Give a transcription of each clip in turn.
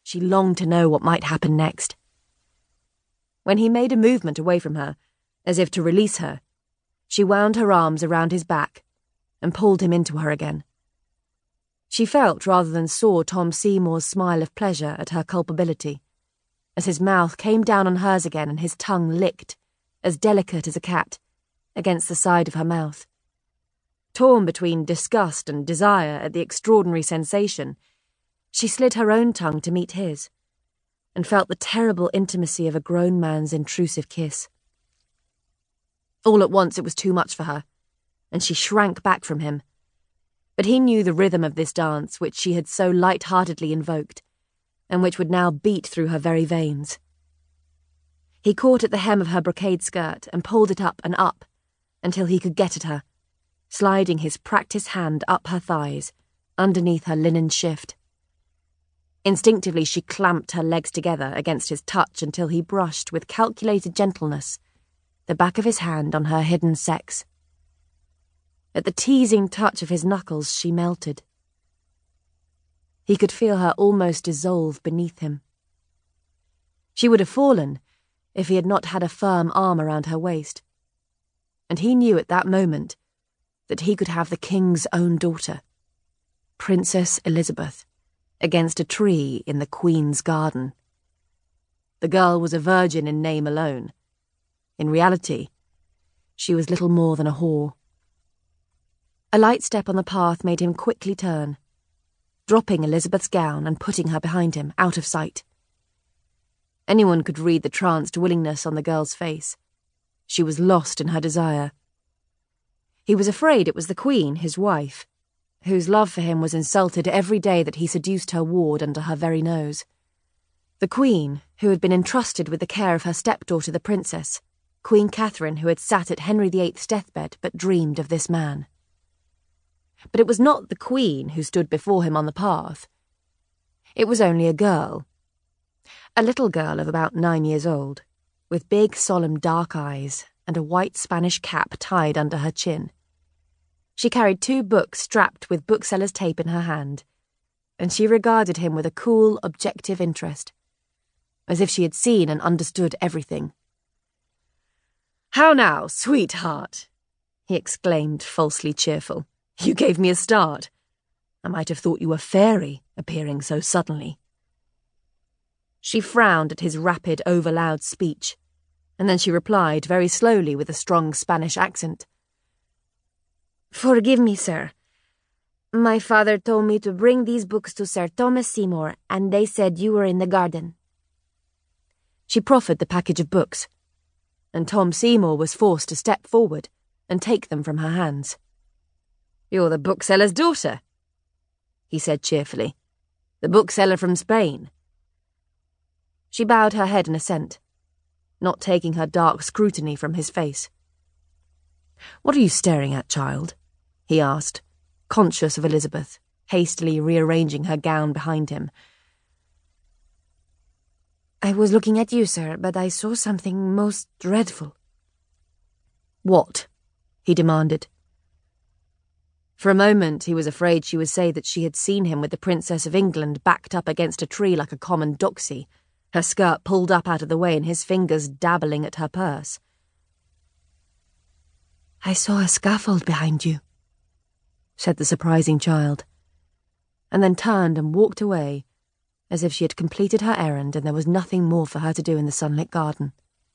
She longed to know what might happen next. When he made a movement away from her, as if to release her, she wound her arms around his back and pulled him into her again. She felt rather than saw Tom Seymour's smile of pleasure at her culpability, as his mouth came down on hers again and his tongue licked, as delicate as a cat, against the side of her mouth. Torn between disgust and desire at the extraordinary sensation, she slid her own tongue to meet his, and felt the terrible intimacy of a grown man's intrusive kiss. All at once it was too much for her, and she shrank back from him. But he knew the rhythm of this dance which she had so light-heartedly invoked, and which would now beat through her very veins. He caught at the hem of her brocade skirt and pulled it up and up until he could get at her, sliding his practised hand up her thighs, underneath her linen shift. Instinctively she clamped her legs together against his touch until he brushed with calculated gentleness the back of his hand on her hidden sex. At the teasing touch of his knuckles she melted. He could feel her almost dissolve beneath him. She would have fallen if he had not had a firm arm around her waist, and he knew at that moment that he could have the king's own daughter, Princess Elizabeth, against a tree in the Queen's garden. The girl was a virgin in name alone. In reality, she was little more than a whore. A light step on the path made him quickly turn, dropping Elizabeth's gown and putting her behind him, out of sight. Anyone could read the tranced willingness on the girl's face. She was lost in her desire. He was afraid it was the Queen, his wife, whose love for him was insulted every day that he seduced her ward under her very nose. The Queen, who had been entrusted with the care of her stepdaughter the Princess, Queen Catherine, who had sat at Henry VIII's deathbed but dreamed of this man. But it was not the Queen who stood before him on the path. It was only a girl. A little girl of about 9 years old, with big, solemn dark eyes and a white Spanish cap tied under her chin. She carried 2 books strapped with bookseller's tape in her hand, and she regarded him with a cool, objective interest, as if she had seen and understood everything. "How now, sweetheart?" he exclaimed, falsely cheerful. "You gave me a start. I might have thought you a fairy, appearing so suddenly." She frowned at his rapid, over-loud speech, and then she replied very slowly with a strong Spanish accent. "Forgive me, sir. My father told me to bring these books to Sir Thomas Seymour, and they said you were in the garden." She proffered the package of books, and Tom Seymour was forced to step forward and take them from her hands. "You're the bookseller's daughter," he said cheerfully. "The bookseller from Spain." She bowed her head in assent, not taking her dark scrutiny from his face. "What are you staring at, child?" he asked, conscious of Elizabeth, hastily rearranging her gown behind him. "I was looking at you, sir, but I saw something most dreadful." "What?" he demanded. For a moment he was afraid she would say that she had seen him with the Princess of England backed up against a tree like a common doxy, her skirt pulled up out of the way and his fingers dabbling at her purse. "I saw a scaffold behind you," said the surprising child, and then turned and walked away, as if she had completed her errand and there was nothing more for her to do in the sunlit garden.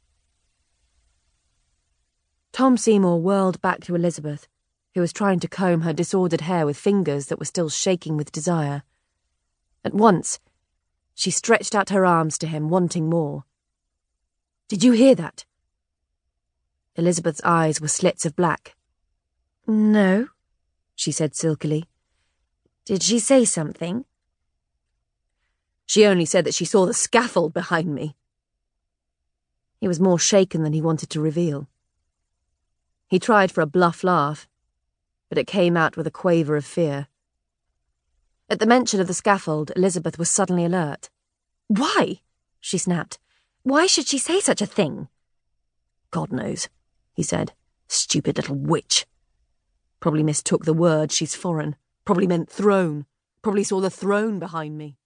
Tom Seymour whirled back to Elizabeth, who was trying to comb her disordered hair with fingers that were still shaking with desire. At once, she stretched out her arms to him, wanting more. "Did you hear that?" Elizabeth's eyes were slits of black. "No," she said silkily. "Did she say something?" "She only said that she saw the scaffold behind me." He was more shaken than he wanted to reveal. He tried for a bluff laugh, but it came out with a quaver of fear. At the mention of the scaffold, Elizabeth was suddenly alert. "Why?" she snapped. "Why should she say such a thing?" "God knows," he said. "Stupid little witch. Probably mistook the word, she's foreign. Probably meant throne. Probably saw the throne behind me."